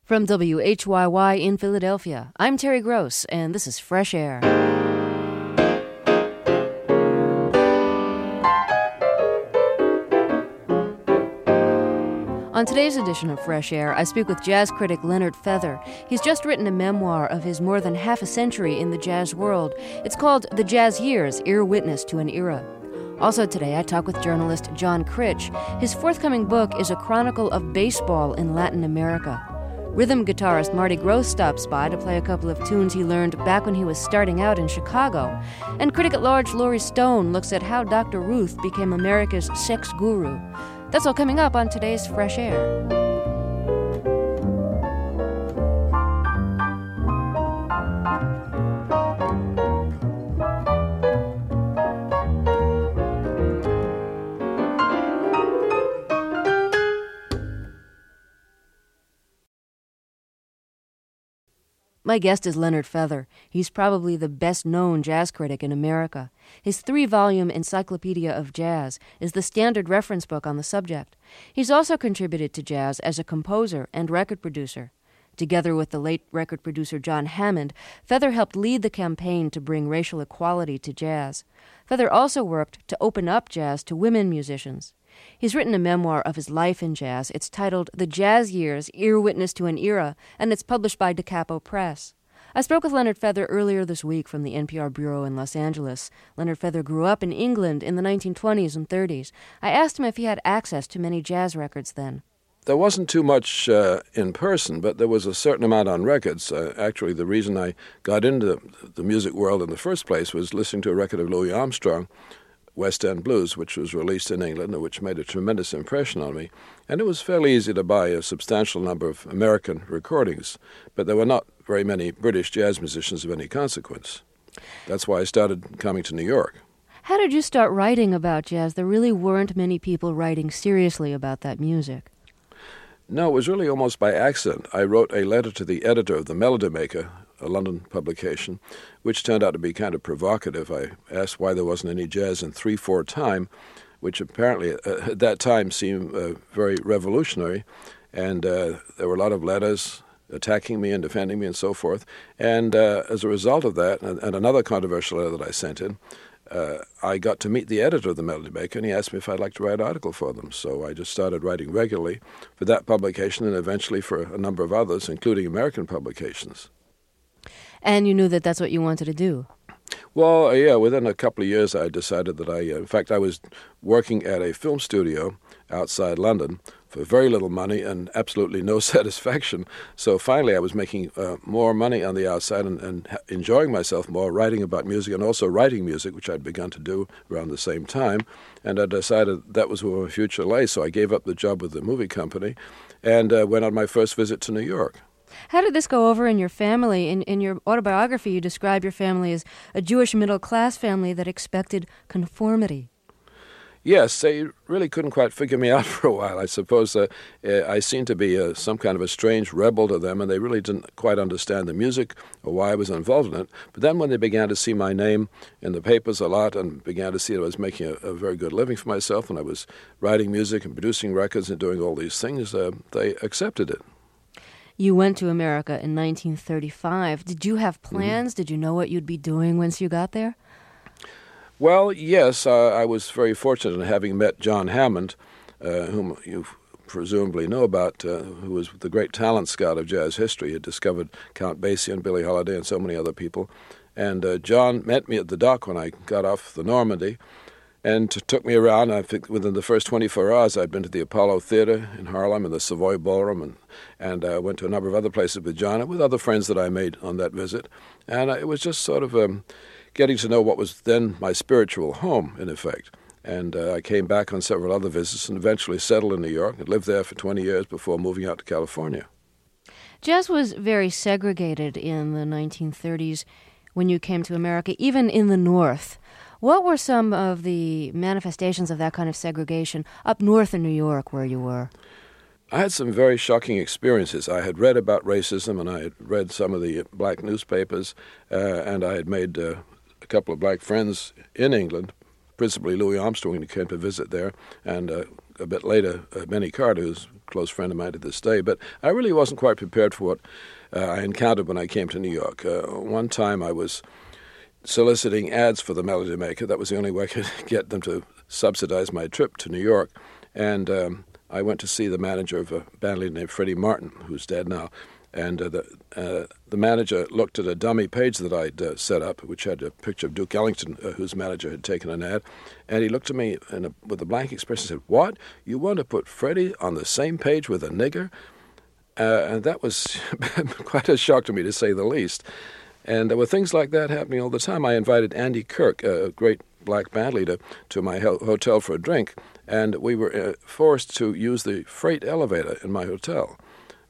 From WHYY in Philadelphia, I'm Terry Gross, and this is Fresh Air. On today's edition of Fresh Air, I speak with jazz critic Leonard Feather. He's just written a memoir of his more than half a century in the jazz world. It's called The Jazz Years, Ear Witness to an Era. Also today, I talk with journalist John Critch. His forthcoming book is a chronicle of baseball in Latin America. Rhythm guitarist Marty Gross stops by to play a couple of tunes he learned back when he was starting out in Chicago. And critic-at-large Laurie Stone looks at how Dr. Ruth became America's sex guru. That's all coming up on today's Fresh Air. My guest is Leonard Feather. He's probably the best-known jazz critic in America. His 3-volume Encyclopedia of Jazz is the standard reference book on the subject. He's also contributed to jazz as a composer and record producer. Together with the late record producer John Hammond, Feather helped lead the campaign to bring racial equality to jazz. Feather also worked to open up jazz to women musicians. He's written a memoir of his life in jazz. It's titled The Jazz Years, Ear Witness to an Era, and it's published by Da Capo Press. I spoke with Leonard Feather earlier this week from the NPR bureau in Los Angeles. Leonard Feather grew up in England in the 1920s and 30s. I asked him if he had access to many jazz records then. There wasn't too much in person, but there was a certain amount on records. Actually, the reason I got into the music world in the first place was listening to a record of Louis Armstrong, West End Blues, which was released in England, and which made a tremendous impression on me. And it was fairly easy to buy a substantial number of American recordings, but there were not very many British jazz musicians of any consequence. That's why I started coming to New York. How did you start writing about jazz? There really weren't many people writing seriously about that music. No, it was really almost by accident. I wrote a letter to the editor of the Melody Maker, a London publication, which turned out to be kind of provocative. I asked why there wasn't any jazz in 3/4 time, which apparently at that time seemed very revolutionary. And there were a lot of letters attacking me and defending me and so forth. And as a result of that, and another controversial letter that I sent in, I got to meet the editor of the Melody Maker, and he asked me if I'd like to write an article for them. So I just started writing regularly for that publication and eventually for a number of others, including American publications. And you knew that that's what you wanted to do? Well, yeah, within a couple of years I decided that in fact, I was working at a film studio outside London for very little money and absolutely no satisfaction. So finally I was making more money on the outside and enjoying myself more, writing about music and also writing music, which I'd begun to do around the same time. And I decided that was where my future lay, so I gave up the job with the movie company and went on my first visit to New York. How did this go over in your family? In your autobiography, you describe your family as a Jewish middle-class family that expected conformity. Yes, they really couldn't quite figure me out for a while. I suppose I seemed to be some kind of a strange rebel to them, and they really didn't quite understand the music or why I was involved in it. But then when they began to see my name in the papers a lot and began to see that I was making a very good living for myself and I was writing music and producing records and doing all these things, they accepted it. You went to America in 1935. Did you have plans? Did you know what you'd be doing once you got there? Well, yes. I was very fortunate in having met John Hammond, whom you presumably know about, who was the great talent scout of jazz history. He had discovered Count Basie and Billie Holiday and so many other people. And John met me at the dock when I got off the Normandy and took me around. I think within the first 24 hours, I'd been to the Apollo Theater in Harlem and the Savoy Ballroom, and went to a number of other places with John and with other friends that I made on that visit. And it was just sort of getting to know what was then my spiritual home, in effect. And I came back on several other visits and eventually settled in New York and lived there for 20 years before moving out to California. Jazz was very segregated in the 1930s when you came to America, even in the North. What were some of the manifestations of that kind of segregation up north in New York where you were? I had some very shocking experiences. I had read about racism, and I had read some of the black newspapers, and I had made a couple of black friends in England principally Louis Armstrong, who came to visit there, and a bit later, Benny Carter, who's a close friend of mine to this day. But I really wasn't quite prepared for what I encountered when I came to New York. One time I was soliciting ads for the Melody Maker. That was the only way I could get them to subsidize my trip to New York. And I went to see the manager of a band leader named Freddie Martin, who's dead now. And the manager looked at a dummy page that I'd set up, which had a picture of Duke Ellington, whose manager had taken an ad. And he looked at me with a blank expression and said, "What? You want to put Freddie on the same page with a nigger?" And that was quite a shock to me, to say the least. And there were things like that happening all the time. I invited Andy Kirk, a great black band leader, to my hotel for a drink, and we were forced to use the freight elevator in my hotel.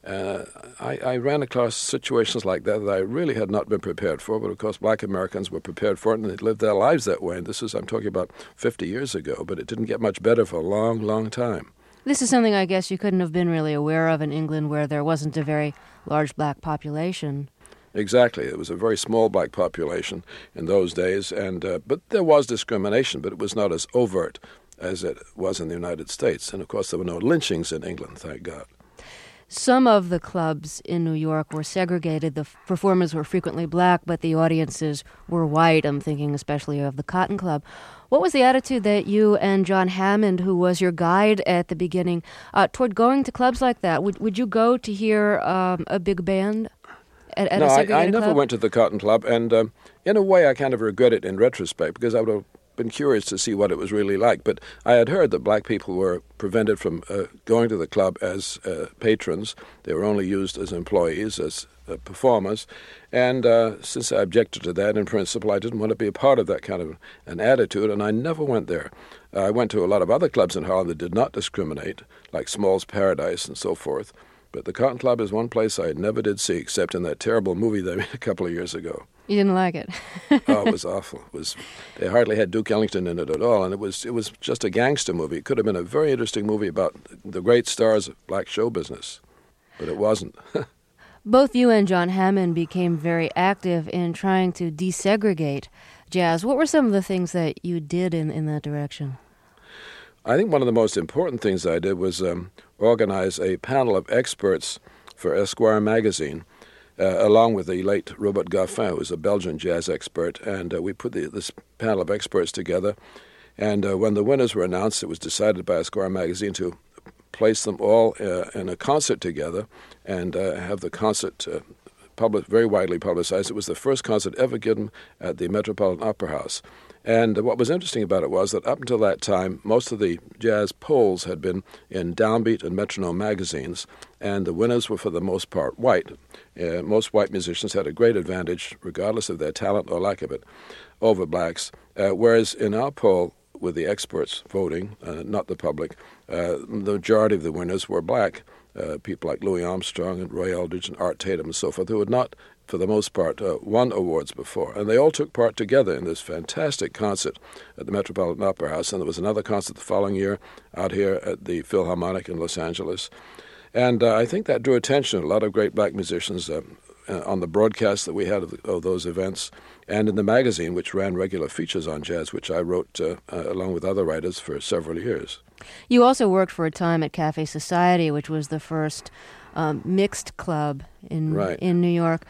I ran across situations like that I really had not been prepared for, but of course black Americans were prepared for it, and they lived their lives that way. And I'm talking about 50 years ago, but it didn't get much better for a long, long time. This is something I guess you couldn't have been really aware of in England, where there wasn't a very large black population. Exactly. It was a very small black population in those days, but there was discrimination, but it was not as overt as it was in the United States. And of course there were no lynchings in England, thank God. Some of the clubs in New York were segregated. The performers were frequently black, but the audiences were white. I'm thinking especially of the Cotton Club. What was the attitude that you and John Hammond, who was your guide at the beginning, toward going to clubs like that? Would you go to hear a big band at a segregated club? I never went to the Cotton Club, and in a way I kind of regret it in retrospect, because I would have been curious to see what it was really like. But I had heard that black people were prevented from going to the club as patrons. They were only used as employees, as performers. And since I objected to that in principle, I didn't want to be a part of that kind of an attitude, and I never went there. I went to a lot of other clubs in Harlem that did not discriminate, like Small's Paradise and so forth. But the Cotton Club is one place I never did see, except in that terrible movie they made a couple of years ago. You didn't like it? Oh, it was awful. They hardly had Duke Ellington in it at all, and it was just a gangster movie. It could have been a very interesting movie about the great stars of black show business, but it wasn't. Both you and John Hammond became very active in trying to desegregate jazz. What were some of the things that you did in that direction? I think one of the most important things I did was organize a panel of experts for Esquire magazine, along with the late Robert Goffin, who was a Belgian jazz expert, and we put this panel of experts together. And when the winners were announced, it was decided by Esquire magazine to place them all in a concert together and have the concert very widely publicized. It was the first concert ever given at the Metropolitan Opera House. And what was interesting about it was that up until that time, most of the jazz polls had been in Downbeat and Metronome magazines, and the winners were for the most part white. Most white musicians had a great advantage, regardless of their talent or lack of it, over blacks, whereas in our poll, with the experts voting, not the public, the majority of the winners were black. People like Louis Armstrong and Roy Eldridge and Art Tatum and so forth, who had not, for the most part, won awards before. And they all took part together in this fantastic concert at the Metropolitan Opera House. And there was another concert the following year out here at the Philharmonic in Los Angeles. And I think that drew attention. A lot of great black musicians on the broadcast that we had of those events, and in the magazine, which ran regular features on jazz, which I wrote along with other writers for several years. You also worked for a time at Cafe Society, which was the first mixed club in New York.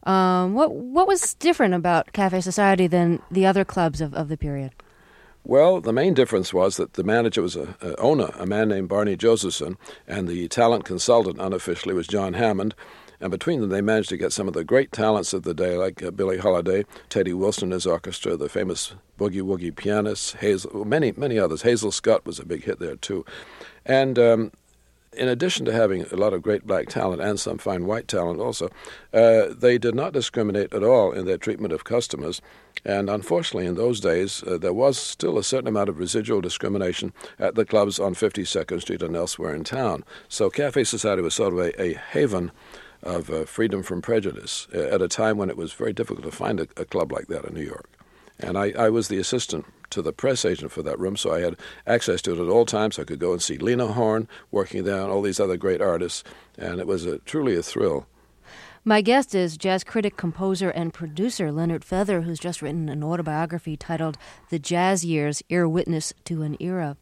What was different about Cafe Society than the other clubs of the period? Well, the main difference was that the manager was an owner, a man named Barney Josephson, and the talent consultant unofficially was John Hammond. And between them, they managed to get some of the great talents of the day, like Billie Holiday, Teddy Wilson and his orchestra, the famous boogie-woogie pianists, many others. Hazel Scott was a big hit there, too. And in addition to having a lot of great black talent and some fine white talent also, they did not discriminate at all in their treatment of customers. And unfortunately, in those days, there was still a certain amount of residual discrimination at the clubs on 52nd Street and elsewhere in town. So Cafe Society was sort of a haven of freedom from prejudice at a time when it was very difficult to find a club like that in New York. And I was the assistant to the press agent for that room, so I had access to it at all times. I could go and see Lena Horne working there and all these other great artists, and it was truly a thrill. My guest is jazz critic, composer, and producer Leonard Feather, who's just written an autobiography titled The Jazz Years, Ear Witness to an Era.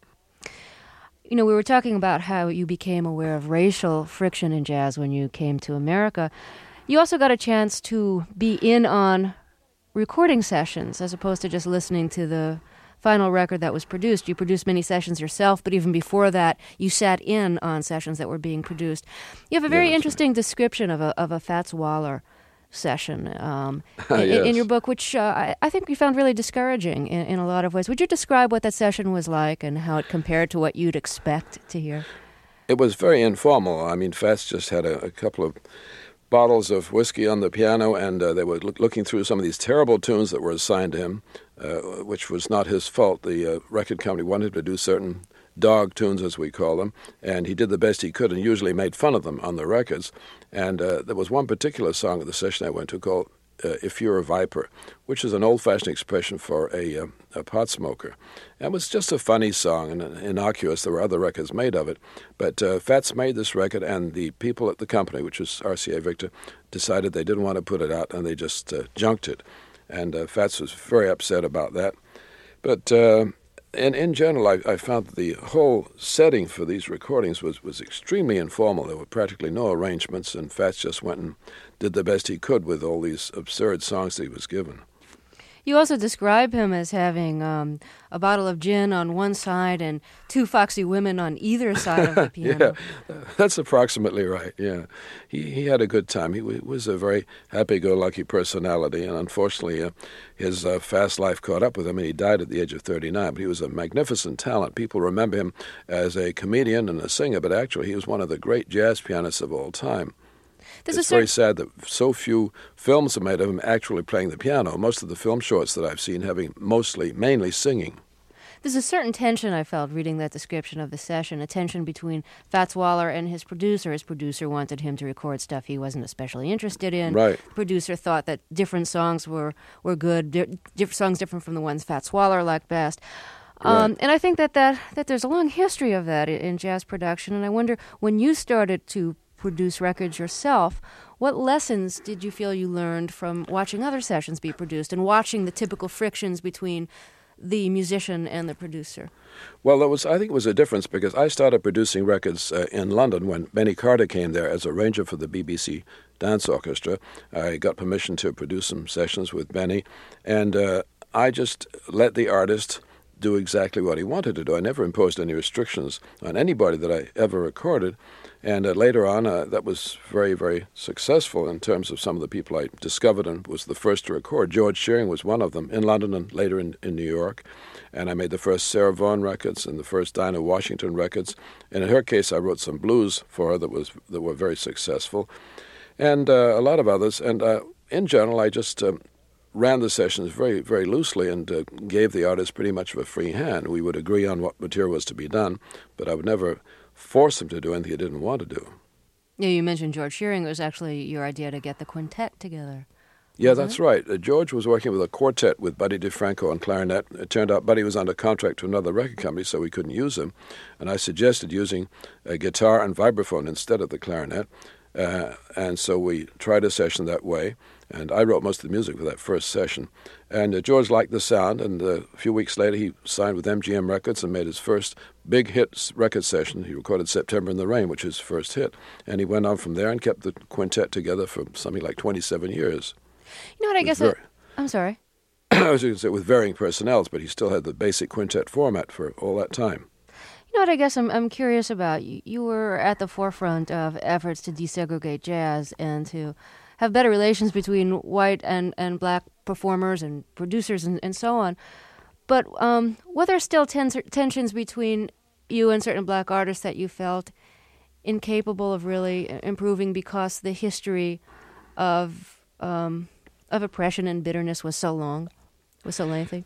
You know, we were talking about how you became aware of racial friction in jazz when you came to America. You also got a chance to be in on recording sessions as opposed to just listening to the final record that was produced. You produced many sessions yourself, but even before that, you sat in on sessions that were being produced. You have a very interesting description of a Fats Waller session in your book, which I think you found really discouraging in a lot of ways. Would you describe what that session was like and how it compared to what you'd expect to hear? It was very informal. I mean, Fats just had a couple of bottles of whiskey on the piano, and they were looking through some of these terrible tunes that were assigned to him, which was not his fault. The record company wanted him to do certain dog tunes, as we call them, and he did the best he could and usually made fun of them on the records. And there was one particular song at the session I went to called If You're a Viper, which is an old-fashioned expression for a pot smoker. And it was just a funny song and innocuous. There were other records made of it. But Fats made this record, and the people at the company, which was RCA Victor, decided they didn't want to put it out, and they just junked it. And Fats was very upset about that. But in general, I found that the whole setting for these recordings was extremely informal. There were practically no arrangements, and Fats just went and did the best he could with all these absurd songs that he was given. You also describe him as having a bottle of gin on one side and two foxy women on either side of the piano. Yeah, that's approximately right, yeah. He had a good time. He was a very happy-go-lucky personality, and unfortunately his fast life caught up with him, and he died at the age of 39. But he was a magnificent talent. People remember him as a comedian and a singer, but actually he was one of the great jazz pianists of all time. It's very sad that so few films are made of him actually playing the piano. Most of the film shorts that I've seen having mainly singing. There's a certain tension I felt reading that description of the session, a tension between Fats Waller and his producer. His producer wanted him to record stuff he wasn't especially interested in. Right. The producer thought that different songs were good, different songs different from the ones Fats Waller liked best. Right. And I think that there's a long history of that in jazz production, and I wonder, when you started to produce records yourself, what lessons did you feel you learned from watching other sessions be produced and watching the typical frictions between the musician and the producer? Well, I think it was a difference because I started producing records in London when Benny Carter came there as arranger for the BBC Dance Orchestra. I got permission to produce some sessions with Benny, and I just let the artist do exactly what he wanted to do. I never imposed any restrictions on anybody that I ever recorded. And later on, that was very, very successful in terms of some of the people I discovered and was the first to record. George Shearing was one of them in London and later in New York. And I made the first Sarah Vaughan records and the first Dinah Washington records. And in her case, I wrote some blues for her that were very successful. And a lot of others. And in general, I just ran the sessions very, very loosely and gave the artist pretty much of a free hand. We would agree on what material was to be done, but I would never force him to do anything he didn't want to do. Yeah, you mentioned George Shearing. It was actually your idea to get the quintet together. Yeah, that's right. George was working with a quartet with Buddy DeFranco on clarinet. It turned out Buddy was under contract to another record company, so we couldn't use him. And I suggested using a guitar and vibraphone instead of the clarinet. And so we tried a session that way. And I wrote most of the music for that first session. And George liked the sound, and a few weeks later he signed with MGM Records and made his first big hit record session. He recorded September in the Rain, which is his first hit. And he went on from there and kept the quintet together for something like 27 years. You know what, I guess I'm sorry. I was going to say with varying personnels, but he still had the basic quintet format for all that time. You know what I guess I'm curious about? You were at the forefront of efforts to desegregate jazz and to have better relations between white and black performers and producers and so on. But were there still tensions between you and certain black artists that you felt incapable of really improving because the history of oppression and bitterness was so long, was so lengthy?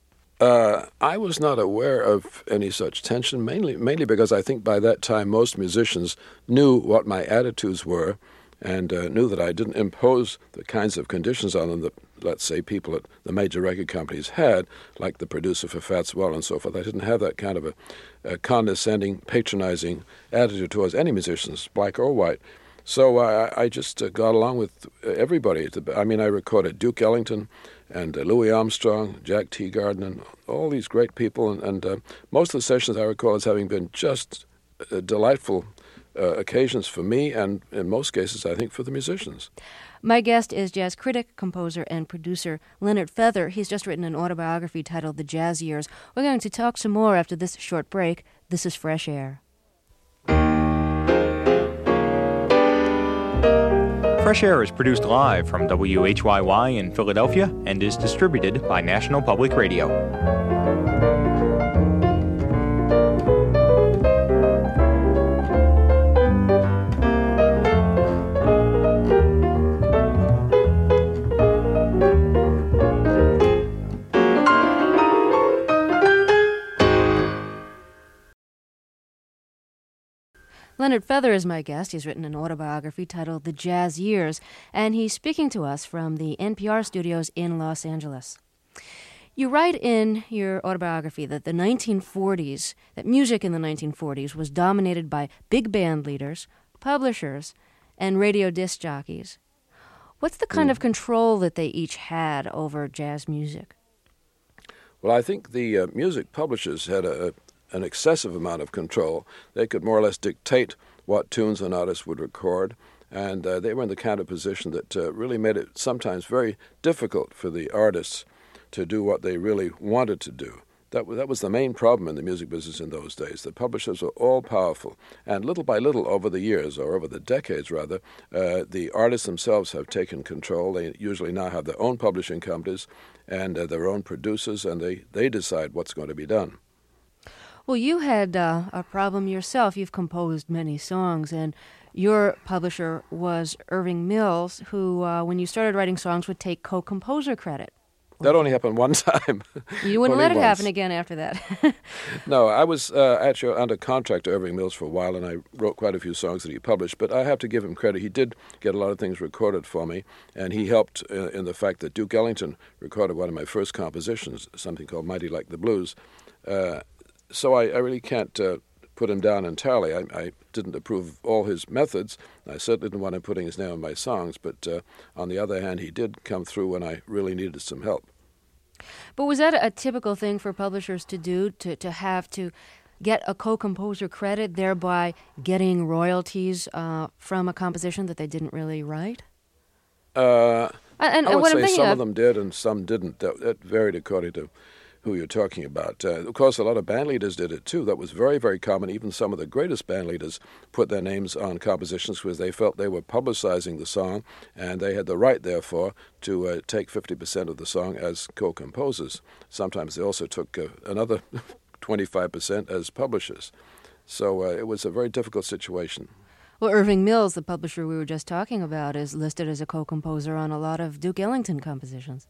I was not aware of any such tension, mainly because I think by that time most musicians knew what my attitudes were and knew that I didn't impose the kinds of conditions on them that, let's say, people at the major record companies had, like the producer for Fats Waller and so forth. I didn't have that kind of a condescending, patronizing attitude towards any musicians, black or white. So I just got along with everybody. I mean, I recorded Duke Ellington and Louis Armstrong, Jack Teagarden, and all these great people. And most of the sessions I recall as having been just delightful occasions for me, and in most cases, I think, for the musicians. My guest is jazz critic, composer, and producer Leonard Feather. He's just written an autobiography titled The Jazz Years. We're going to talk some more after this short break. This is Fresh Air. Fresh Air is produced live from WHYY in Philadelphia and is distributed by National Public Radio. Leonard Feather is my guest. He's written an autobiography titled The Jazz Years, and he's speaking to us from the NPR studios in Los Angeles. You write in your autobiography that the 1940s, that music in the 1940s was dominated by big band leaders, publishers, and radio disc jockeys. What's the kind of control that they each had over jazz music? Well, I think the music publishers had an excessive amount of control. They could more or less dictate what tunes an artist would record, and they were in the kind of position that really made it sometimes very difficult for the artists to do what they really wanted to do. That was the main problem in the music business in those days. The publishers were all powerful, and little by little over the years, or over the decades rather, the artists themselves have taken control. They usually now have their own publishing companies and their own producers, and they decide what's going to be done. Well, you had a problem yourself. You've composed many songs, and your publisher was Irving Mills, who, when you started writing songs, would take co-composer credit. That only happened one time. You wouldn't let it happen again after that. No, I was actually under contract to Irving Mills for a while, and I wrote quite a few songs that he published, but I have to give him credit. He did get a lot of things recorded for me, and he helped in the fact that Duke Ellington recorded one of my first compositions, something called Mighty Like the Blues. So I really can't put him down entirely. I didn't approve of all his methods. I certainly didn't want him putting his name on my songs, but on the other hand, he did come through when I really needed some help. But was that a typical thing for publishers to do, to have to get a co-composer credit, thereby getting royalties from a composition that they didn't really write? I would say some of them did and some didn't. That varied according to who you're talking about. Of course, a lot of band leaders did it too. That was very, very common. Even some of the greatest band leaders put their names on compositions because they felt they were publicizing the song, and they had the right, therefore, to take 50% of the song as co-composers. Sometimes they also took another 25% as publishers. So it was a very difficult situation. Well, Irving Mills, the publisher we were just talking about, is listed as a co-composer on a lot of Duke Ellington compositions.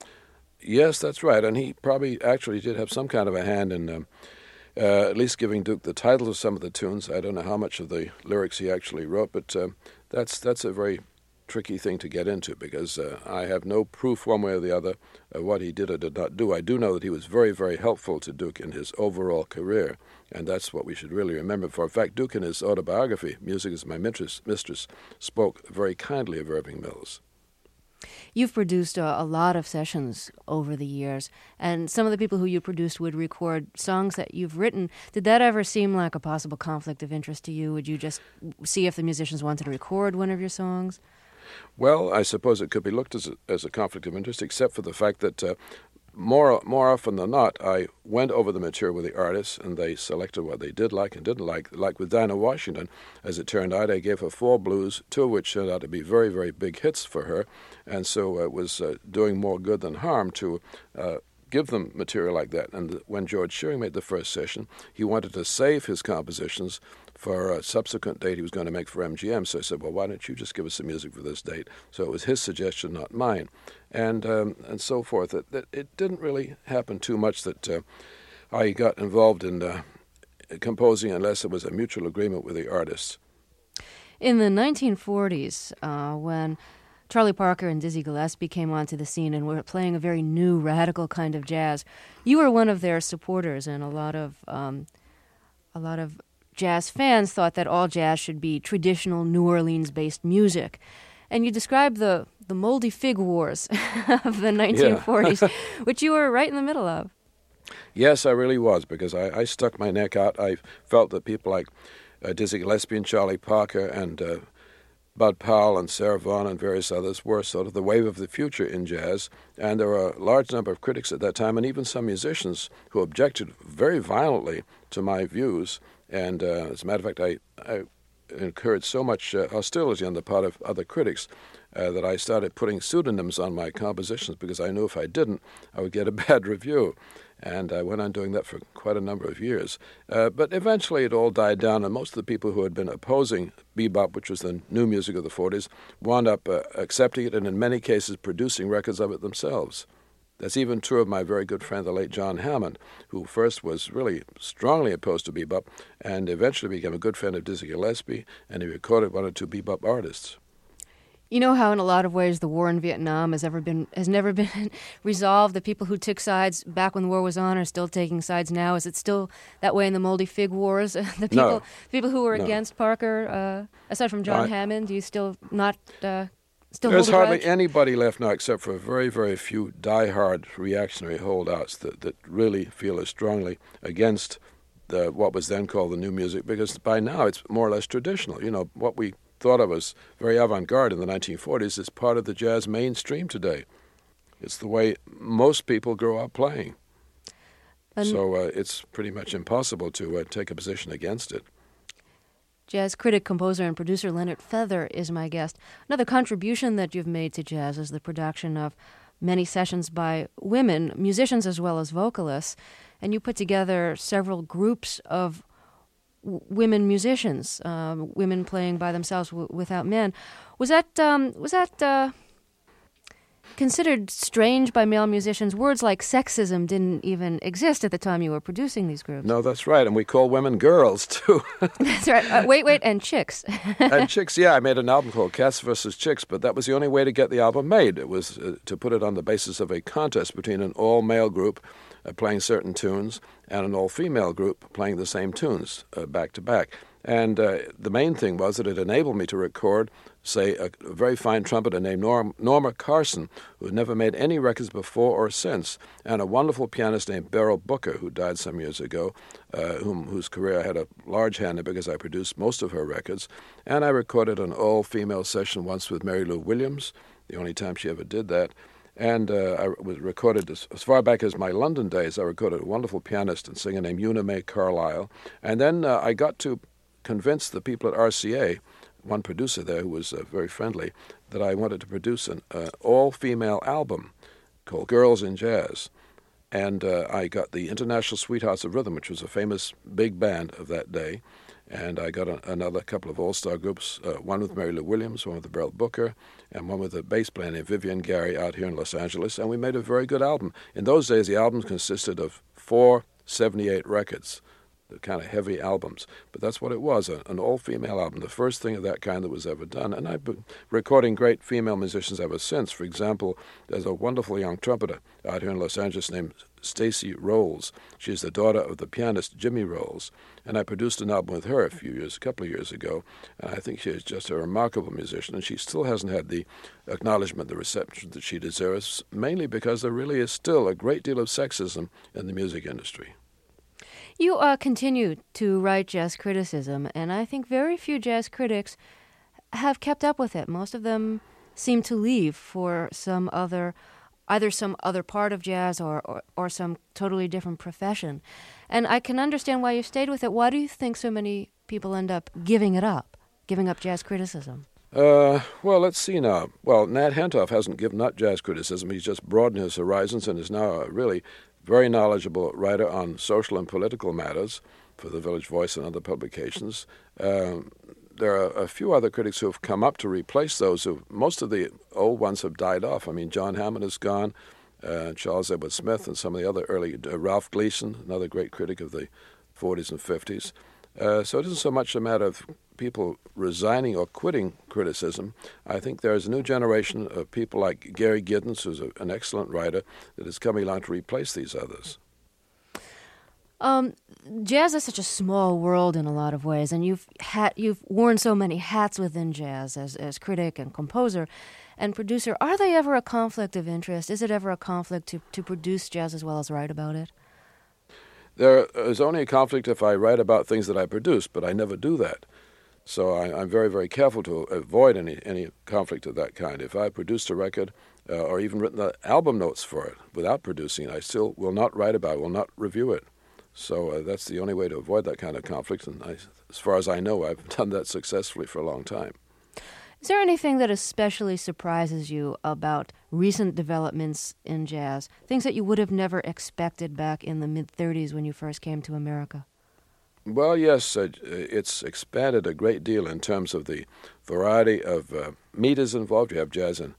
Yes, that's right, and he probably actually did have some kind of a hand in at least giving Duke the title of some of the tunes. I don't know how much of the lyrics he actually wrote, but that's a very tricky thing to get into because I have no proof one way or the other of what he did or did not do. I do know that he was very, very helpful to Duke in his overall career, and that's what we should really remember. For in fact, Duke in his autobiography, Music is My Mistress, spoke very kindly of Irving Mills. You've produced a lot of sessions over the years, and some of the people who you produced would record songs that you've written. Did that ever seem like a possible conflict of interest to you? Would you just see if the musicians wanted to record one of your songs? Well, I suppose it could be looked as a conflict of interest, except for the fact that more often than not, I went over the material with the artists, and they selected what they did like and didn't like. Like with Dinah Washington, as it turned out, I gave her 4 blues, 2 of which turned out to be very, very big hits for her, and so it was doing more good than harm to give them material like that. And when George Shearing made the first session, he wanted to save his compositions for a subsequent date he was going to make for MGM. So I said, well, why don't you just give us some music for this date? So it was his suggestion, not mine. And so forth. It didn't really happen too much that I got involved in composing unless it was a mutual agreement with the artists. In the 1940s, when Charlie Parker and Dizzy Gillespie came onto the scene and were playing a very new, radical kind of jazz, you were one of their supporters, and a lot of jazz fans thought that all jazz should be traditional New Orleans-based music. And you described the moldy fig wars of the 1940s, which you were right in the middle of. Yes, I really was, because I stuck my neck out. I felt that people like Dizzy Gillespie and Charlie Parker and Bud Powell and Sarah Vaughan and various others were sort of the wave of the future in jazz. And there were a large number of critics at that time, and even some musicians who objected very violently to my views. And as a matter of fact, I incurred so much hostility on the part of other critics that I started putting pseudonyms on my compositions, because I knew if I didn't, I would get a bad review. And I went on doing that for quite a number of years. But eventually it all died down, and most of the people who had been opposing bebop, which was the new music of the 40s, wound up accepting it and in many cases producing records of it themselves. That's even true of my very good friend, the late John Hammond, who first was really strongly opposed to bebop and eventually became a good friend of Dizzy Gillespie, and he recorded one or two bebop artists. You know how in a lot of ways the war in Vietnam has never been resolved? The people who took sides back when the war was on are still taking sides now. Is it still that way in the Moldy Fig Wars? The people who were against Parker, aside from John Hammond, do you still not still There's hold a hardly grudge? anybody left now except for very, very few die-hard reactionary holdouts that really feel as strongly against what was then called the new music, because by now it's more or less traditional. You know, what we thought of as very avant-garde in the 1940s is part of the jazz mainstream today. It's the way most people grow up playing. So it's pretty much impossible to take a position against it. Jazz critic, composer, and producer Leonard Feather is my guest. Another contribution that you've made to jazz is the production of many sessions by women, musicians as well as vocalists, and you put together several groups of women musicians, women playing by themselves without men. Was that considered strange by male musicians? Words like sexism didn't even exist at the time you were producing these groups. No, that's right, and we call women girls, too. That's right. Wait, and chicks. And chicks, yeah, I made an album called Cats vs. Chicks, but that was the only way to get the album made. It was to put it on the basis of a contest between an all-male group playing certain tunes and an all-female group playing the same tunes back-to-back. And the main thing was that it enabled me to record, say, a very fine trumpeter named Norma Carson, who had never made any records before or since, and a wonderful pianist named Beryl Booker, who died some years ago, whose career I had a large hand in because I produced most of her records. And I recorded an all-female session once with Mary Lou Williams, the only time she ever did that. And I was recorded as far back as my London days. I recorded a wonderful pianist and singer named Una Mae Carlisle. And then I got to convince the people at RCA, one producer there who was very friendly, that I wanted to produce an all-female album called Girls in Jazz. And I got the International Sweethearts of Rhythm, which was a famous big band of that day. And I got another couple of all-star groups, one with Mary Lou Williams, one with Beryl Booker, and one with a bass player named Vivian Gary out here in Los Angeles, and we made a very good album. In those days, the albums consisted of 4 78 records, the kind of heavy albums. But that's what it was, an all-female album, the first thing of that kind that was ever done. And I've been recording great female musicians ever since. For example, there's a wonderful young trumpeter out here in Los Angeles named Stacey Rolls. She's the daughter of the pianist Jimmy Rolls. And I produced an album with her a couple of years ago. And I think she is just a remarkable musician. And she still hasn't had the acknowledgement, the reception that she deserves, mainly because there really is still a great deal of sexism in the music industry. You continue to write jazz criticism, and I think very few jazz critics have kept up with it. Most of them seem to leave for either some other part of jazz or some totally different profession. And I can understand why you stayed with it. Why do you think so many people end up giving up jazz criticism? Well, let's see now. Well, Nat Hentoff hasn't given up jazz criticism. He's just broadened his horizons and is now a really very knowledgeable writer on social and political matters for the Village Voice and other publications. There are a few other critics who have come up to replace those. Most of the old ones have died off. I mean, John Hammond is gone, Charles Edward Smith, and some of the other early, Ralph Gleason, another great critic of the 40s and 50s. So it isn't so much a matter of people resigning or quitting criticism. I think there's a new generation of people like Gary Giddens, who's an excellent writer, that is coming along to replace these others. Jazz is such a small world in a lot of ways, and you've worn so many hats within jazz as critic and composer and producer. Are they ever a conflict of interest? Is it ever a conflict to produce jazz as well as write about it? There is only a conflict if I write about things that I produce, but I never do that. So I'm very, very careful to avoid any conflict of that kind. If I produced a record or even written the album notes for it without producing it, I still will not write about it, will not review it. So that's the only way to avoid that kind of conflict. And as far as I know, I've done that successfully for a long time. Is there anything that especially surprises you about recent developments in jazz, things that you would have never expected back in the mid-'30s when you first came to America? Well, yes, it's expanded a great deal in terms of the variety of meters involved. You have jazz in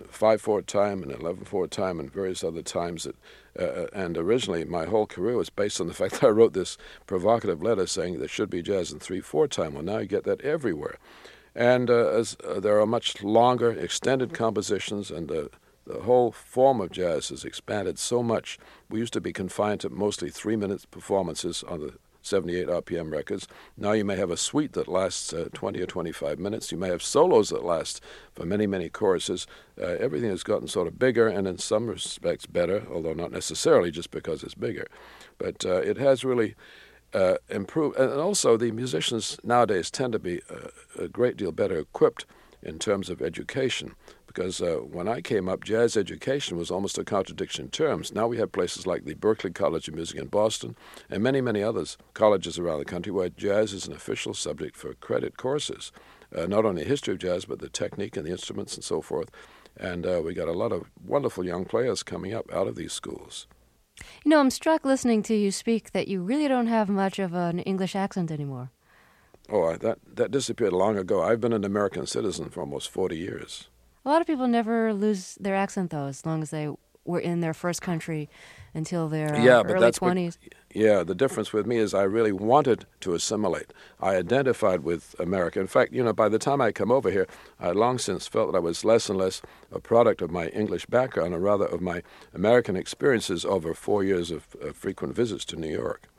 5/4 time and 11/4 time and various other times. And originally, my whole career was based on the fact that I wrote this provocative letter saying there should be jazz in 3/4 time. Well, now you get that everywhere. And as there are much longer, extended compositions, and the whole form of jazz has expanded so much. We used to be confined to mostly 3-minute performances on the 78 RPM records. Now you may have a suite that lasts 20 or 25 minutes. You may have solos that last for many, many choruses. Everything has gotten sort of bigger and in some respects better, although not necessarily just because it's bigger. But it has really improved. And also the musicians nowadays tend to be a great deal better equipped in terms of education. Because when I came up, jazz education was almost a contradiction in terms. Now we have places like the Berklee College of Music in Boston and many, many others, colleges around the country where jazz is an official subject for credit courses. Not only the history of jazz, but the technique and the instruments and so forth. And we got a lot of wonderful young players coming up out of these schools. You know, I'm struck listening to you speak that you really don't have much of an English accent anymore. Oh, that disappeared long ago. I've been an American citizen for almost 40 years. A lot of people never lose their accent, though, as long as they were in their first country until their early 20s. The difference with me is I really wanted to assimilate. I identified with America. In fact, by the time I come over here, I had long since felt that I was less and less a product of my English background, and rather of my American experiences over 4 years of frequent visits to New York.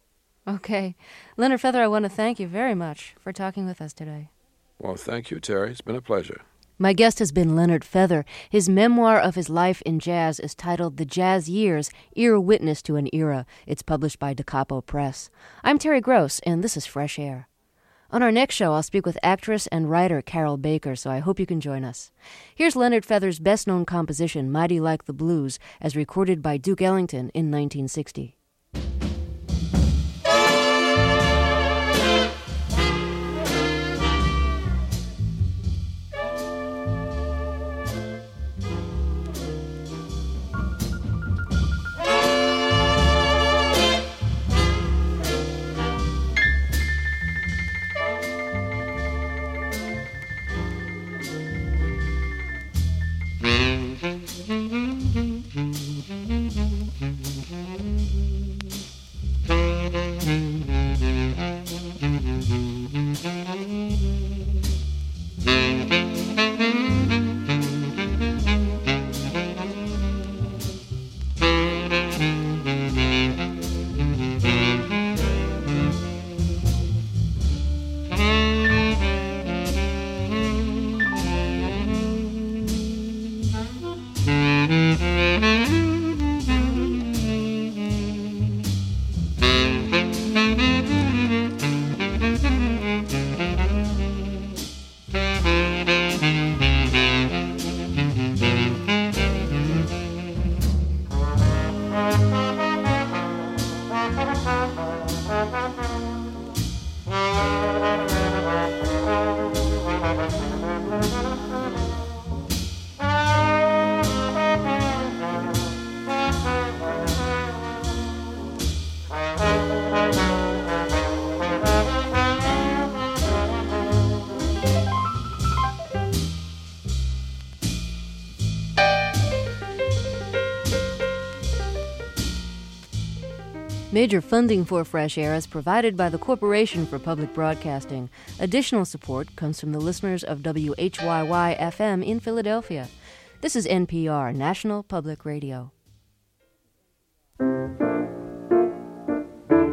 Okay. Leonard Feather, I want to thank you very much for talking with us today. Well, thank you, Terry. It's been a pleasure. My guest has been Leonard Feather. His memoir of his life in jazz is titled The Jazz Years, Ear Witness to an Era. It's published by Da Capo Press. I'm Terry Gross, and this is Fresh Air. On our next show, I'll speak with actress and writer Carol Baker, so I hope you can join us. Here's Leonard Feather's best-known composition, Mighty Like the Blues, as recorded by Duke Ellington in 1960. Major funding for Fresh Air is provided by the Corporation for Public Broadcasting. Additional support comes from the listeners of WHYY-FM in Philadelphia. This is NPR, National Public Radio.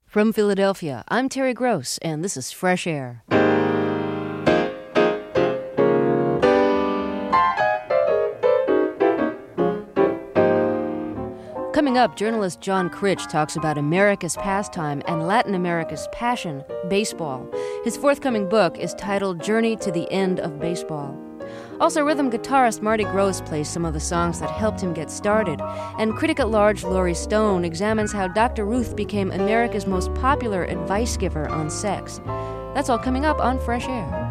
From Philadelphia, I'm Terry Gross, and this is Fresh Air. Coming up, journalist John Critch talks about America's pastime and Latin America's passion, baseball. His forthcoming book is titled Journey to the End of Baseball. Also, rhythm guitarist Marty Gross plays some of the songs that helped him get started, and critic-at-large Laurie Stone examines how Dr. Ruth became America's most popular advice giver on sex. That's all coming up on Fresh Air.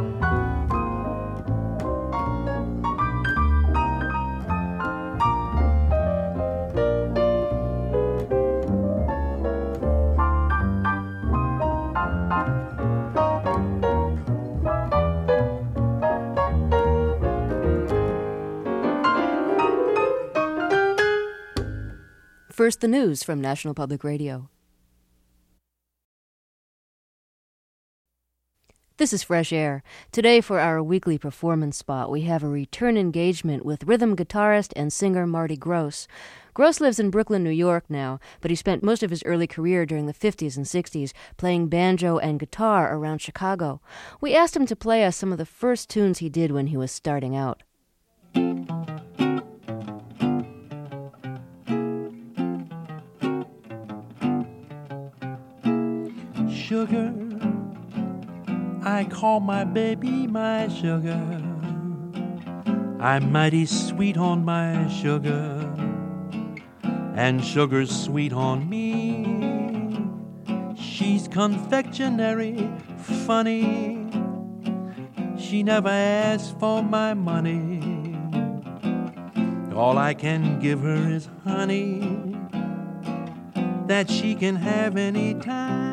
First, the news from National Public Radio. This is Fresh Air. Today, for our weekly performance spot, we have a return engagement with rhythm guitarist and singer Marty Gross. Gross lives in Brooklyn, New York now, but he spent most of his early career during the 50s and 60s playing banjo and guitar around Chicago. We asked him to play us some of the first tunes he did when he was starting out. Sugar, I call my baby my sugar. I'm mighty sweet on my sugar, and sugar's sweet on me. She's confectionery, funny. She never asks for my money. All I can give her is honey that she can have any time.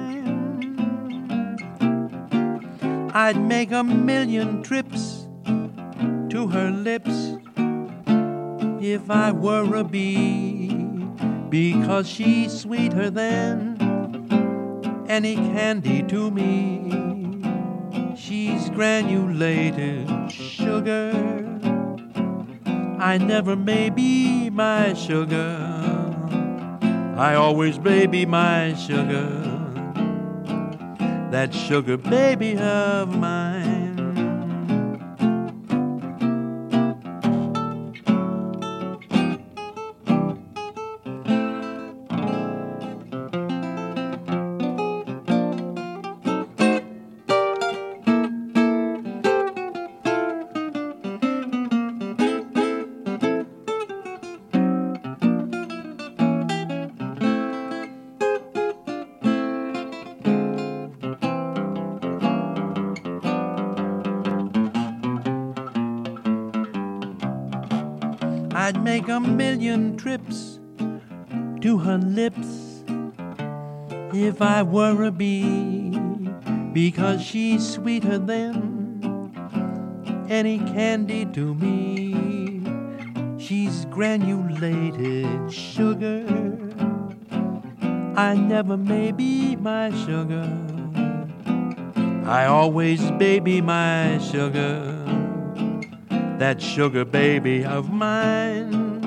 I'd make 1,000,000 trips to her lips if I were a bee, because she's sweeter than any candy to me. She's granulated sugar. I never baby my sugar. I always baby my sugar. That sugar baby of mine. I'd make 1,000,000 trips to her lips if I were a bee, because she's sweeter than any candy to me. She's granulated sugar. I never baby my sugar. I always baby my sugar. That sugar baby of mine,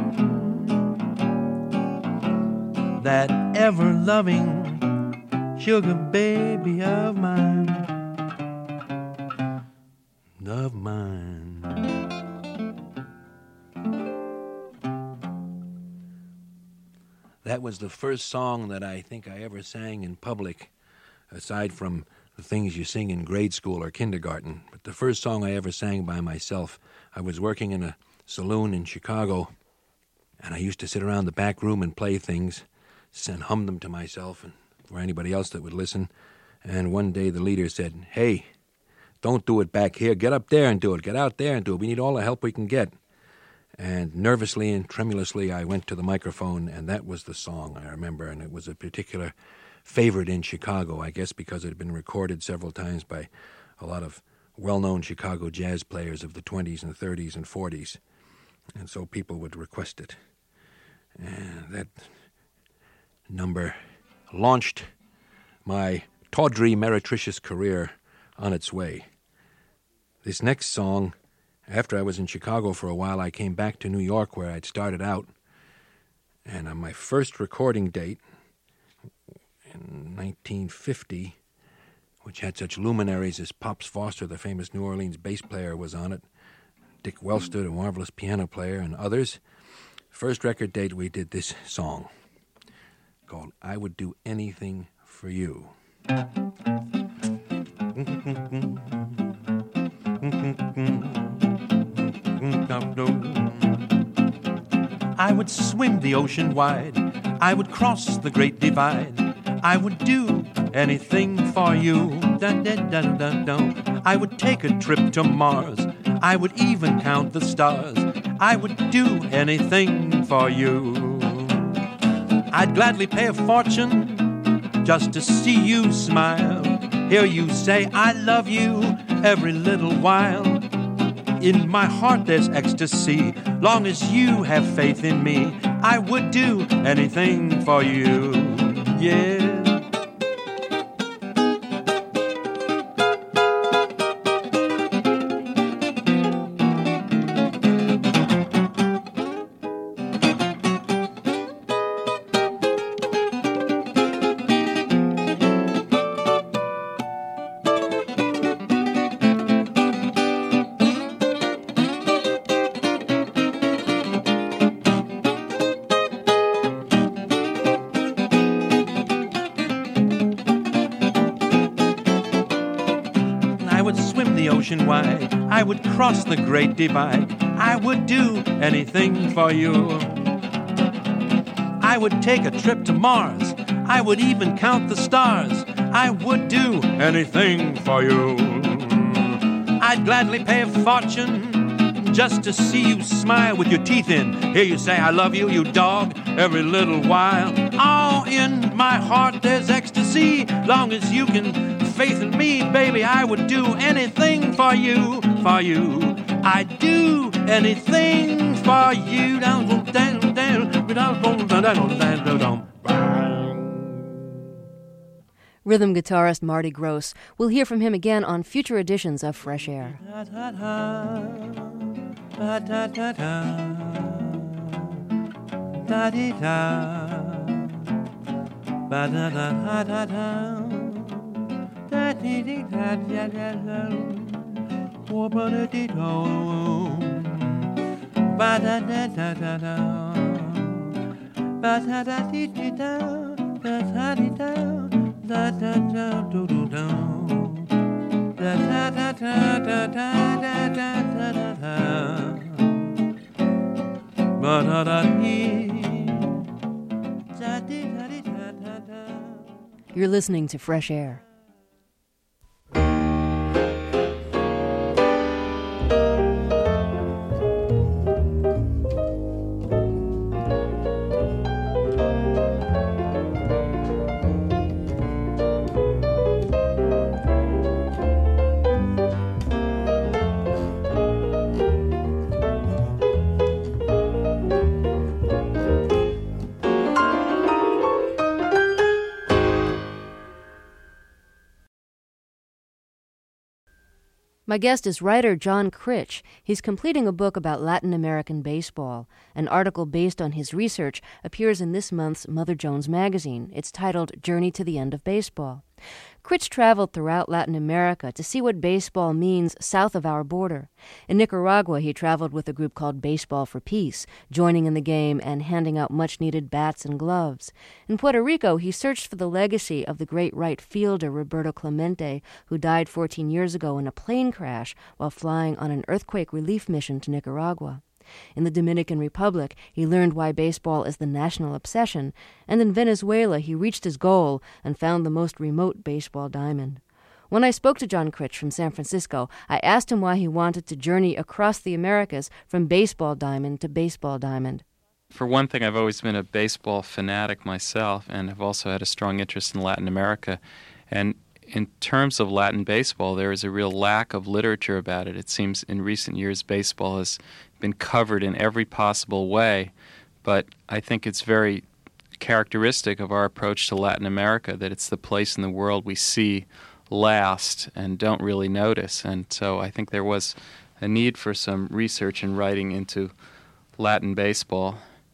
that ever-loving sugar baby of mine, of mine. That was the first song that I think I ever sang in public, aside from the things you sing in grade school or kindergarten. But the first song I ever sang by myself, I was working in a saloon in Chicago, and I used to sit around the back room and play things and hum them to myself and for anybody else that would listen. And one day the leader said, "Hey, don't do it back here. Get up there and do it. Get out there and do it. We need all the help we can get." And nervously and tremulously I went to the microphone, and that was the song I remember, and it was a particular favorite in Chicago, I guess because it had been recorded several times by a lot of well-known Chicago jazz players of the 20s and 30s and 40s. And so people would request it. And that number launched my tawdry, meretricious career on its way. This next song, after I was in Chicago for a while, I came back to New York where I'd started out. And on my first recording date in 1950, which had such luminaries as Pops Foster, the famous New Orleans bass player, was on it, Dick Wellstood, a marvelous piano player, and others. First record date, we did this song called I Would Do Anything for You. I would swim the ocean wide, I would cross the great divide, I would do anything for you. I would take a trip to Mars, I would even count the stars, I would do anything for you. I'd gladly pay a fortune just to see you smile, hear you say I love you every little while. In my heart there's ecstasy, long as you have faith in me, I would do anything for you, yeah. Wide. I would cross the great divide, I would do anything for you. I would take a trip to Mars, I would even count the stars, I would do anything for you. I'd gladly pay a fortune just to see you smile with your teeth in, hear you say I love you, you dog, every little while. Oh, in my heart there's ecstasy, long as you can faith in me, baby, I would do anything for you, for you. I'd do anything for you. Rhythm guitarist Marty Gross. We'll hear from him again on future editions of Fresh Air. You're listening to Fresh Air. My guest is writer John Critch. He's completing a book about Latin American baseball. An article based on his research appears in this month's Mother Jones magazine. It's titled Journey to the End of Baseball. Critch traveled throughout Latin America to see what baseball means south of our border. In Nicaragua, he traveled with a group called Baseball for Peace, joining in the game and handing out much-needed bats and gloves. In Puerto Rico, he searched for the legacy of the great right fielder Roberto Clemente, who died 14 years ago in a plane crash while flying on an earthquake relief mission to Nicaragua. In the Dominican Republic, he learned why baseball is the national obsession, and in Venezuela he reached his goal and found the most remote baseball diamond. When I spoke to John Critch from San Francisco, I asked him why he wanted to journey across the Americas from baseball diamond to baseball diamond. For one thing, I've always been a baseball fanatic myself, and have also had a strong interest in Latin America. And in terms of Latin baseball, there is a real lack of literature about it. It seems in recent years baseball has been covered in every possible way, but I think it's very characteristic of our approach to Latin America that it's the place in the world we see last and don't really notice. And so I think there was a need for some research and writing into Latin baseball.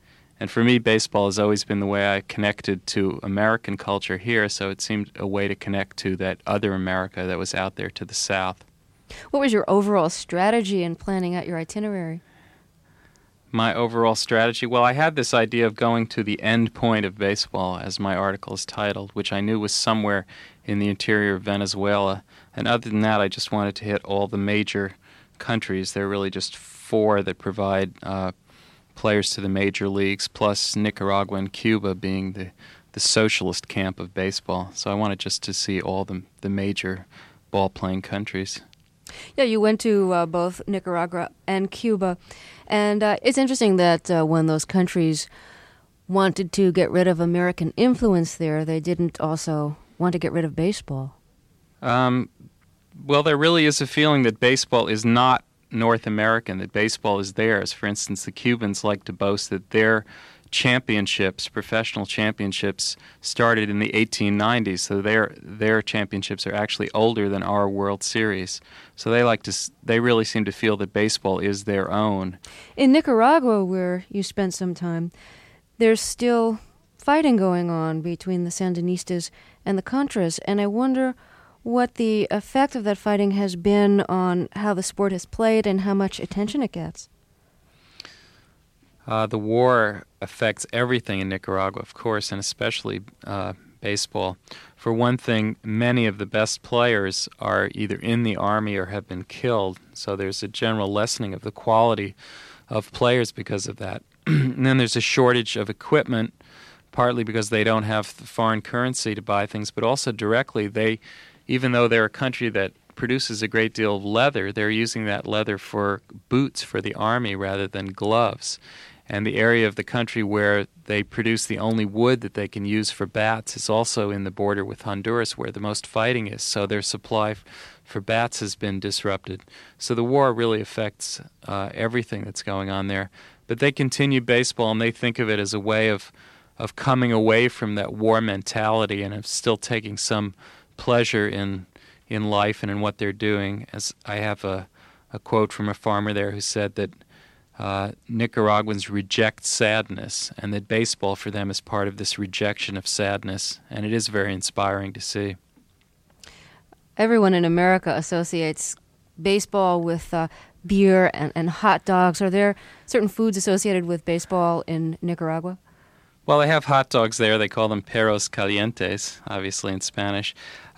And for me, baseball has always been the way I connected to American culture here, so it seemed a way to connect to that other America that was out there to the south. What was your overall strategy in planning out your itinerary? My overall strategy? Well, I had this idea of going to the end point of baseball, as my article is titled, which I knew was somewhere in the interior of Venezuela. And other than that, I just wanted to hit all the major countries. There are really just 4 that provide players to the major leagues, plus Nicaragua and Cuba being the socialist camp of baseball. So I wanted just to see all the major ball-playing countries. Yeah, you went to both Nicaragua and Cuba. And it's interesting that when those countries wanted to get rid of American influence there, they didn't also want to get rid of baseball. Well, there really is a feeling that baseball is not North American, that baseball is theirs. For instance, the Cubans like to boast that their championships, professional championships, started in the 1890s, so their championships are actually older than our World Series. So they really seem to feel that baseball is their own. In Nicaragua, where you spent some time, there's still fighting going on between the Sandinistas and the Contras, and I wonder what the effect of that fighting has been on how the sport is played and how much attention it gets. The war affects everything in Nicaragua, of course, and especially baseball. For one thing, many of the best players are either in the army or have been killed, so there's a general lessening of the quality of players because of that. And then there's a shortage of equipment, partly because they don't have the foreign currency to buy things, but also directly, even though they're a country that produces a great deal of leather, they're using that leather for boots for the army rather than gloves. And the area of the country where they produce the only wood that they can use for bats is also in the border with Honduras, where the most fighting is. So their supply for bats has been disrupted. So the war really affects everything that's going on there. But they continue baseball, and they think of it as a way of coming away from that war mentality and of still taking some pleasure in life and in what they're doing. As I have a quote from a farmer there who said that Nicaraguans reject sadness, and that baseball for them is part of this rejection of sadness, and it is very inspiring to see. Everyone in America associates baseball with beer and hot dogs. Are there certain foods associated with baseball in Nicaragua? Well, they have hot dogs there. They call them perros calientes, obviously in Spanish.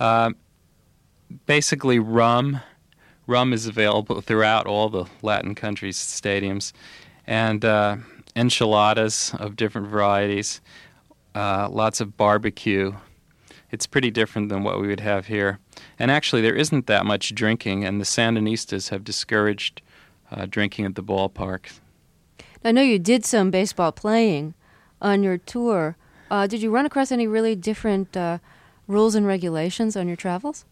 Basically rum. Rum is available throughout all the Latin countries' stadiums, and enchiladas of different varieties, lots of barbecue. It's pretty different than what we would have here. And actually, there isn't that much drinking, and the Sandinistas have discouraged drinking at the ballpark. I know you did some baseball playing on your tour. Did you run across any really different rules and regulations on your travels?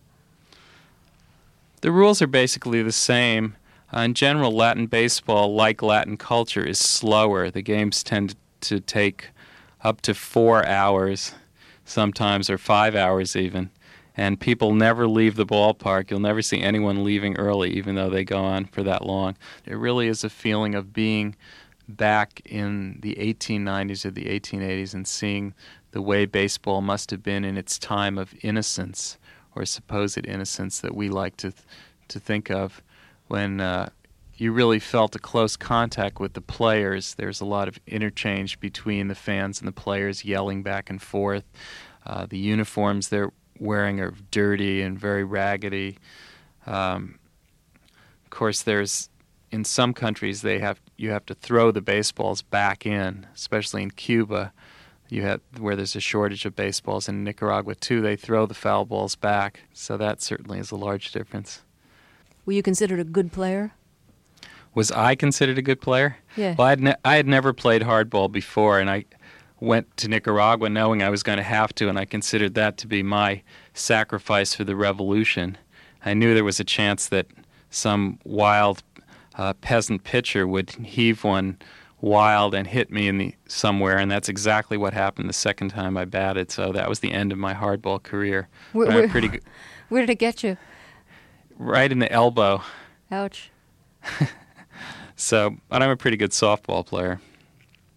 The rules are basically the same. In general, Latin baseball, like Latin culture, is slower. The games tend to take up to 4 hours sometimes, or 5 hours even. And people never leave the ballpark. You'll never see anyone leaving early, even though they go on for that long. It really is a feeling of being back in the 1890s or the 1880s and seeing the way baseball must have been in its time of innocence, or supposed innocence that we like to think of, when you really felt a close contact with the players. There's a lot of interchange between the fans and the players, yelling back and forth. The uniforms they're wearing are dirty and very raggedy. Of course, in some countries you have to throw the baseballs back in, especially in Cuba. Where there's a shortage of baseballs. In Nicaragua, too, they throw the foul balls back. So that certainly is a large difference. Were you considered a good player? Was I considered a good player? Yeah. Well, I had never played hardball before, and I went to Nicaragua knowing I was going to have to, and I considered that to be my sacrifice for the revolution. I knew there was a chance that some wild peasant pitcher would heave one wild and hit me somewhere, and that's exactly what happened the second time I batted. So that was the end of my hardball career. Where did it get you? Right in the elbow. Ouch. But I'm a pretty good softball player.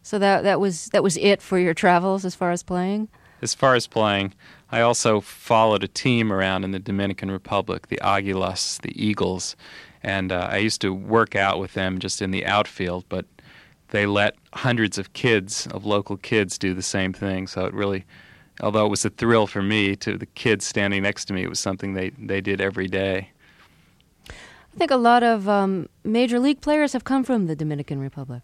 So that was it for your travels as far as playing? As far as playing, I also followed a team around in the Dominican Republic, the Águilas, the Eagles, and I used to work out with them just in the outfield, but they let hundreds of local kids do the same thing, so it really, although it was a thrill for me, to the kids standing next to me, it was something they did every day. I think a lot of major league players have come from the Dominican Republic.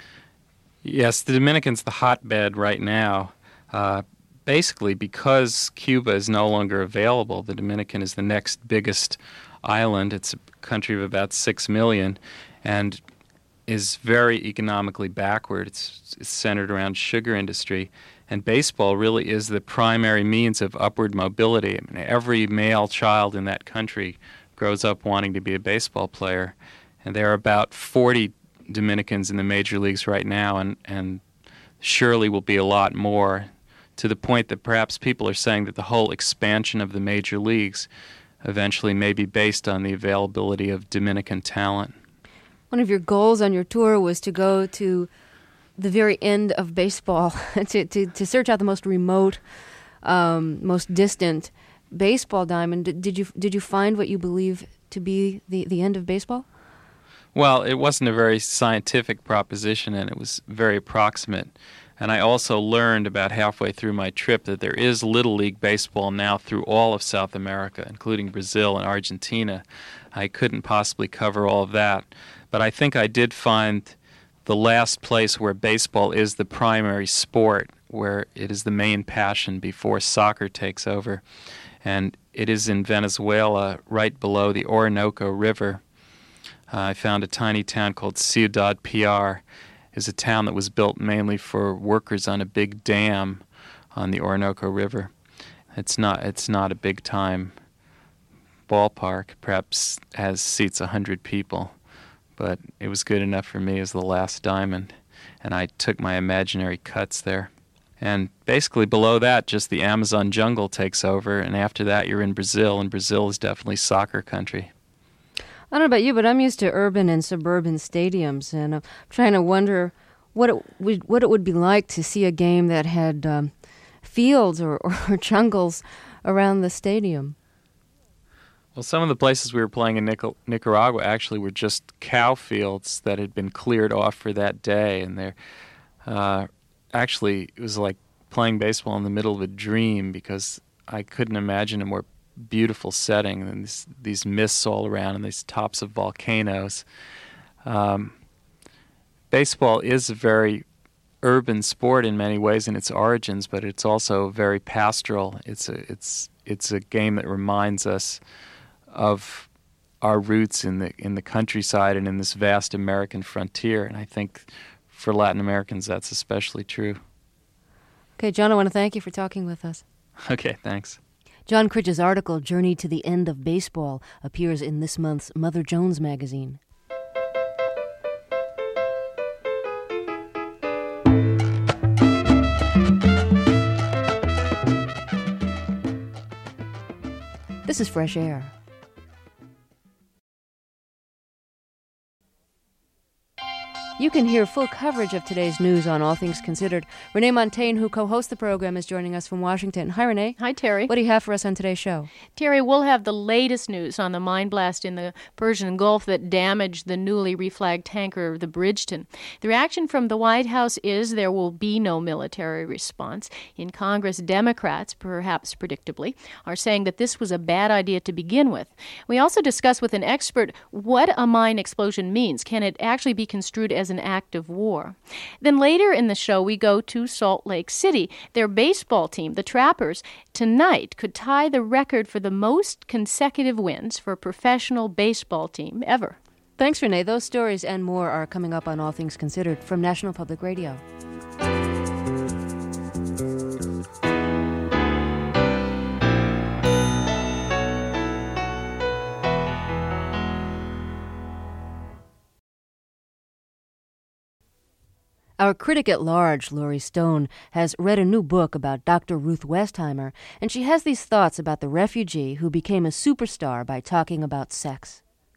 Yes, the Dominican's the hotbed right now. Basically, because Cuba is no longer available, the Dominican is the next biggest island. It's a country of about 6 million and is very economically backward. It's centered around sugar industry. And baseball really is the primary means of upward mobility. I mean, every male child in that country grows up wanting to be a baseball player. And there are about 40 Dominicans in the major leagues right now, and surely will be a lot more, to the point that perhaps people are saying that the whole expansion of the major leagues eventually may be based on the availability of Dominican talent. One of your goals on your tour was to go to the very end of baseball, to search out the most remote, most distant baseball diamond. Did you find what you believe to be the end of baseball? Well, it wasn't a very scientific proposition, and it was very approximate. And I also learned about halfway through my trip that there is Little League baseball now through all of South America, including Brazil and Argentina. I couldn't possibly cover all of that. But I think I did find the last place where baseball is the primary sport, where it is the main passion before soccer takes over. And it is in Venezuela, right below the Orinoco River. I found a tiny town called Ciudad Piar. Is a town that was built mainly for workers on a big dam on the Orinoco River. It's not a big-time ballpark. Perhaps has seats 100 people, but it was good enough for me as the last diamond, and I took my imaginary cuts there. And basically below that, just the Amazon jungle takes over, and after that you're in Brazil, and Brazil is definitely soccer country. I don't know about you, but I'm used to urban and suburban stadiums, and I'm trying to wonder what it would be like to see a game that had fields or jungles around the stadium. Well, some of the places we were playing in Nicaragua actually were just cow fields that had been cleared off for that day, and they're actually, it was like playing baseball in the middle of a dream, because I couldn't imagine a more beautiful setting, and these mists all around and these tops of volcanoes. Baseball is a very urban sport in many ways in its origins, but it's also very pastoral. It's a game that reminds us of our roots in the countryside and in this vast American frontier, and I think for Latin Americans that's especially true. Okay, John, I want to thank you for talking with us. Okay, thanks. John Critch's article, Journey to the End of Baseball, appears in this month's Mother Jones magazine. This is Fresh Air. You can hear full coverage of today's news on All Things Considered. Renee Montagne, who co-hosts the program, is joining us from Washington. Hi, Renee. Hi, Terry. What do you have for us on today's show? Terry, we'll have the latest news on the mine blast in the Persian Gulf that damaged the newly reflagged tanker, the Bridgeton. The reaction from the White House is there will be no military response. In Congress, Democrats, perhaps predictably, are saying that this was a bad idea to begin with. We also discuss with an expert what a mine explosion means. Can it actually be construed as an act of war? Then later in the show, we go to Salt Lake City. Their baseball team, the Trappers, tonight could tie the record for the most consecutive wins for a professional baseball team ever. Thanks, Renee. Those stories and more are coming up on All Things Considered from National Public Radio. Our critic at large, Laurie Stone, has read a new book about Dr. Ruth Westheimer, and she has these thoughts about the refugee who became a superstar by talking about sex.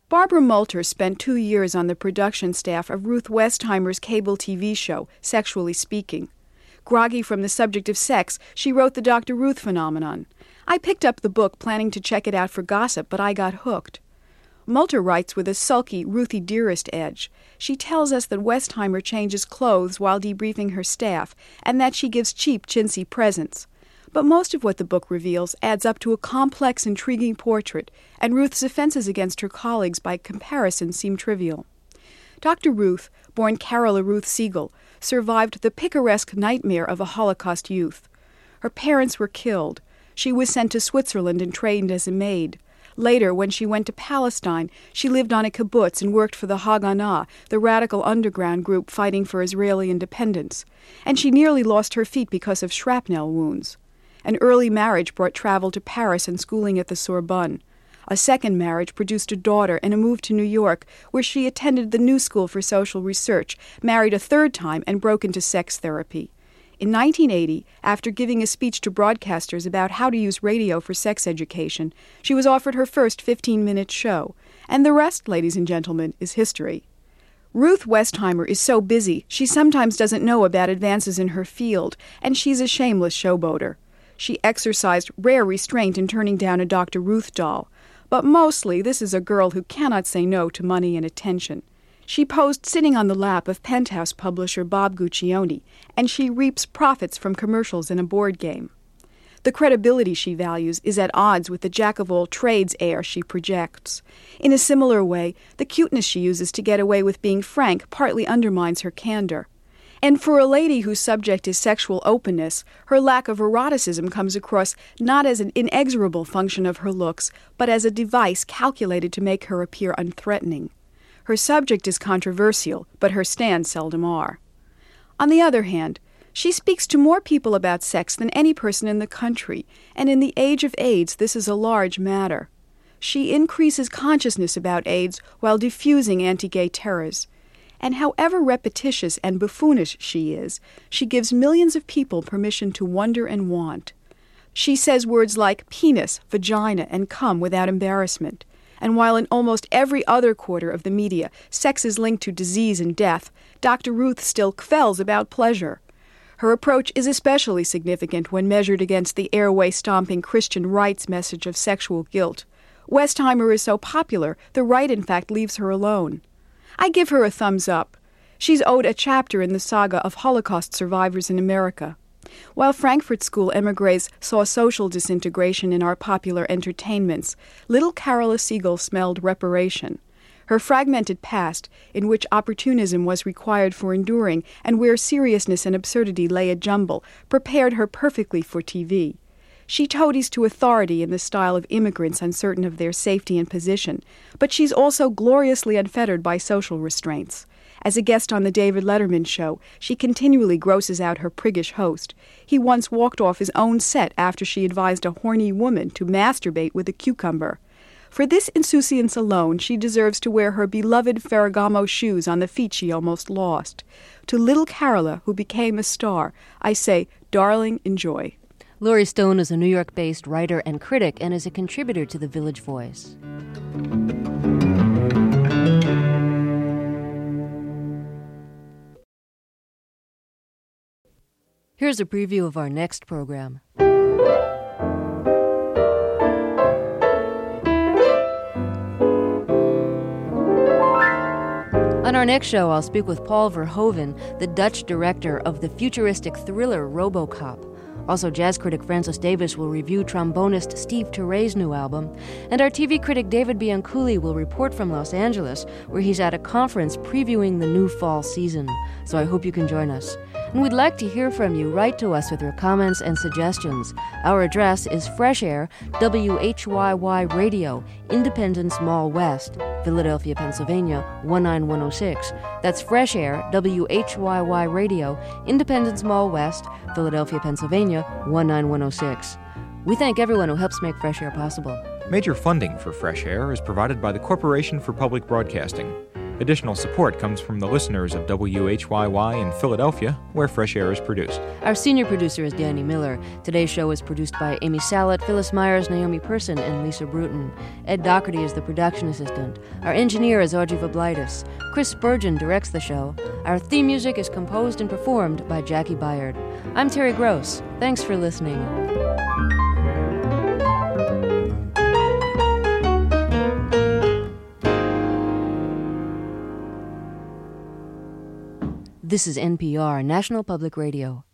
Barbara Moulter spent 2 years on the production staff of Ruth Westheimer's cable TV show, Sexually Speaking. Groggy from the subject of sex, she wrote the Dr. Ruth phenomenon. I picked up the book planning to check it out for gossip, but I got hooked. Moulter writes with a sulky, Ruthie Dearest edge. She tells us that Westheimer changes clothes while debriefing her staff, and that she gives cheap, chintzy presents. But most of what the book reveals adds up to a complex, intriguing portrait, and Ruth's offenses against her colleagues by comparison seem trivial. Dr. Ruth, born Carola Ruth Siegel, survived the picaresque nightmare of a Holocaust youth. Her parents were killed. She was sent to Switzerland and trained as a maid. Later, when she went to Palestine, she lived on a kibbutz and worked for the Haganah, the radical underground group fighting for Israeli independence. And she nearly lost her feet because of shrapnel wounds. An early marriage brought travel to Paris and schooling at the Sorbonne. A second marriage produced a daughter and a move to New York, where she attended the New School for Social Research, married a third time, and broke into sex therapy. In 1980, after giving a speech to broadcasters about how to use radio for sex education, she was offered her first 15-minute show. And the rest, ladies and gentlemen, is history. Ruth Westheimer is so busy, she sometimes doesn't know about advances in her field, and she's a shameless showboater. She exercised rare restraint in turning down a Dr. Ruth doll. But mostly, this is a girl who cannot say no to money and attention. She posed sitting on the lap of Penthouse publisher Bob Guccione, and she reaps profits from commercials in a board game. The credibility she values is at odds with the jack-of-all-trades air she projects. In a similar way, the cuteness she uses to get away with being frank partly undermines her candor. And for a lady whose subject is sexual openness, her lack of eroticism comes across not as an inexorable function of her looks, but as a device calculated to make her appear unthreatening. Her subject is controversial, but her stands seldom are. On the other hand, she speaks to more people about sex than any person in the country, and in the age of AIDS, this is a large matter. She increases consciousness about AIDS while diffusing anti-gay terrors. And however repetitious and buffoonish she is, she gives millions of people permission to wonder and want. She says words like penis, vagina, and cum without embarrassment. And while in almost every other quarter of the media sex is linked to disease and death, Dr. Ruth still kvelds about pleasure. Her approach is especially significant when measured against the airway-stomping Christian rights message of sexual guilt. Westheimer is so popular, the right in fact leaves her alone. I give her a thumbs up. She's owed a chapter in the saga of Holocaust survivors in America. While Frankfurt School émigrés saw social disintegration in our popular entertainments, little Carola Siegel smelled reparation. Her fragmented past, in which opportunism was required for enduring and where seriousness and absurdity lay a jumble, prepared her perfectly for TV. She toadies to authority in the style of immigrants uncertain of their safety and position, but she's also gloriously unfettered by social restraints. As a guest on the David Letterman show, she continually grosses out her priggish host. He once walked off his own set after she advised a horny woman to masturbate with a cucumber. For this insouciance alone, she deserves to wear her beloved Ferragamo shoes on the feet she almost lost. To little Carola, who became a star, I say, darling, enjoy. Laurie Stone is a New York-based writer and critic and is a contributor to The Village Voice. Here's a preview of our next program. On our next show, I'll speak with Paul Verhoeven, the Dutch director of the futuristic thriller RoboCop. Also, jazz critic Francis Davis will review trombonist Steve Turre's new album, and our TV critic David Bianculli will report from Los Angeles, where he's at a conference previewing the new fall season. So I hope you can join us. And we'd like to hear from you. Write to us with your comments and suggestions. Our address is Fresh Air, WHYY Radio, Independence Mall West, Philadelphia, Pennsylvania, 19106. That's Fresh Air, WHYY Radio, Independence Mall West, Philadelphia, Pennsylvania, 19106. We thank everyone who helps make Fresh Air possible. Major funding for Fresh Air is provided by the Corporation for Public Broadcasting. Additional support comes from the listeners of WHYY in Philadelphia, where Fresh Air is produced. Our senior producer is Danny Miller. Today's show is produced by Amy Salet, Phyllis Myers, Naomi Person, and Lisa Bruton. Ed Doherty is the production assistant. Our engineer is Audrey Vablaitis. Chris Spurgeon directs the show. Our theme music is composed and performed by Jackie Byard. I'm Terry Gross. Thanks for listening. This is NPR, National Public Radio.